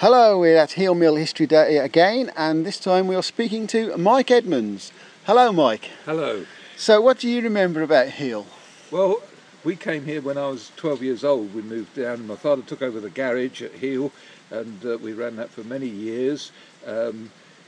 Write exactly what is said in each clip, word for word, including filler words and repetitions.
Hello, we're at Heale Mill History Day again, and this time we are speaking to Mike Edmonds. Hello, Mike. Hello. So what do you remember about Heale? Well, we came here when I was twelve years old. We moved down. My father took over the garage at Heale, and uh, we ran that for many years. Um,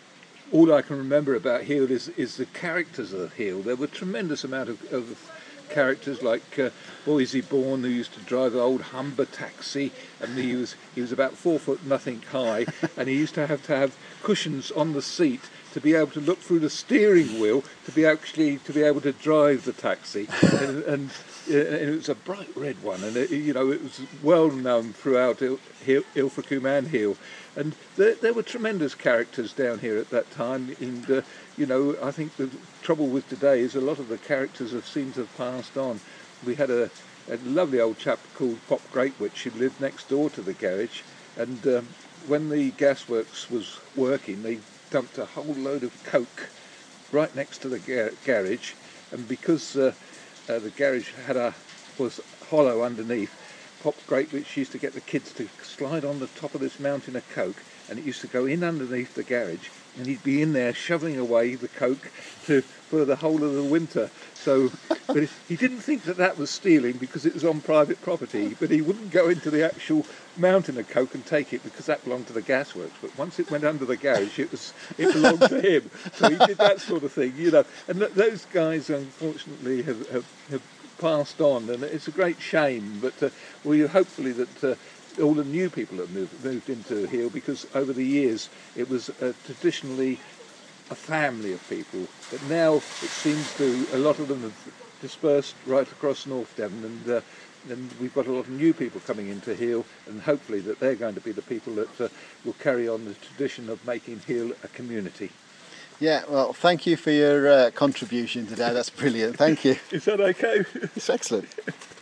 all I can remember about Heale is, is the characters of Heale. There were a tremendous amount of, of characters like uh, Boise Bourne, who used to drive the old Humber taxi, and he was he was about four foot nothing high, and he used to have to have cushions on the seat to be able to look through the steering wheel to be actually to be able to drive the taxi, and, and, uh, and it was a bright red one, and it, you know it was well known throughout Il- Il- Ilfracombe and Heale, and there, there were tremendous characters down here at that time. And uh, you know, I think the trouble with today is a lot of the characters have seemed to have passed on. We had a, a lovely old chap called Pop Greatwich who lived next door to the garage, and um, when the gasworks was working, they dumped a whole load of coke right next to the gar- garage, and because uh, uh, the garage had a was hollow underneath, Pop Greatwich used to get the kids to slide on the top of this mountain of coke, and it used to go in underneath the garage, and he'd be in there shoveling away the coke to for the whole of the winter. So, but he didn't think that that was stealing because it was on private property, but he wouldn't go into the actual mountain of coke and take it because that belonged to the gasworks. But once it went under the garage, it was it belonged to him. So he did that sort of thing, you know. And th- those guys, unfortunately, have, have, have passed on, and it's a great shame. But uh, we hopefully that. Uh, all the new people have moved, moved into Heale, because over the years it was uh, traditionally a family of people, but now it seems to a lot of them have dispersed right across North Devon, and uh, and we've got a lot of new people coming into Heale, and hopefully that they're going to be the people that uh, will carry on the tradition of making Heale a community. Yeah, well, thank you for your uh, contribution today. That's brilliant. Thank you. Is that okay? It's excellent.